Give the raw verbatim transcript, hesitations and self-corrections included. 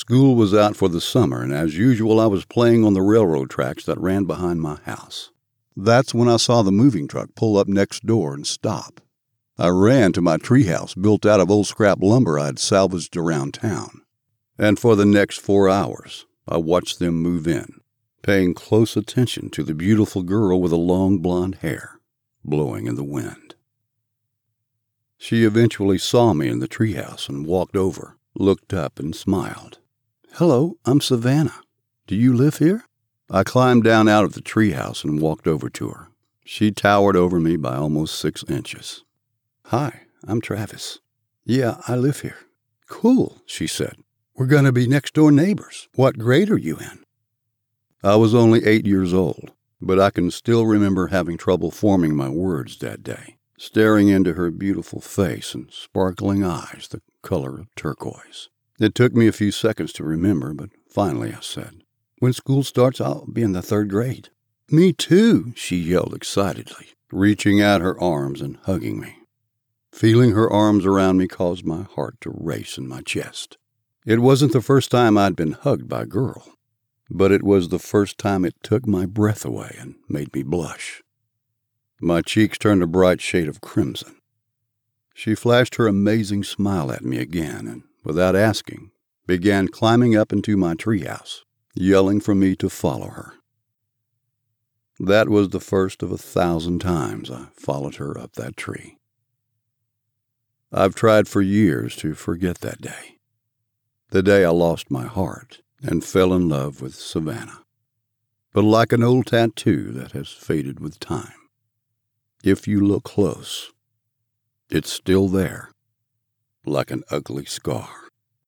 School was out for the summer, and as usual, I was playing on the railroad tracks that ran behind my house. That's when I saw the moving truck pull up next door and stop. I ran to my treehouse built out of old scrap lumber I'd salvaged around town. And for the next four hours, I watched them move in, paying close attention to the beautiful girl with the long blonde hair blowing in the wind. She eventually saw me in the treehouse and walked over, looked up, and smiled. "Hello, I'm Savannah. Do you live here?" I climbed down out of the treehouse and walked over to her. She towered over me by almost six inches. "Hi, I'm Travis. Yeah, I live here." "Cool," she said. "We're going to be next-door neighbors. What grade are you in?" I was only eight years old, but I can still remember having trouble forming my words that day, staring into her beautiful face and sparkling eyes the color of turquoise. It took me a few seconds to remember, but finally I said, "When school starts, I'll be in the third grade." "Me too," she yelled excitedly, reaching out her arms and hugging me. Feeling her arms around me caused my heart to race in my chest. It wasn't the first time I'd been hugged by a girl, but it was the first time it took my breath away and made me blush. My cheeks turned a bright shade of crimson. She flashed her amazing smile at me again and, without asking, began climbing up into my treehouse, yelling for me to follow her. That was the first of a thousand times I followed her up that tree. I've tried for years to forget that day, the day I lost my heart and fell in love with Savannah. But like an old tattoo that has faded with time, if you look close, it's still there, like an ugly scar.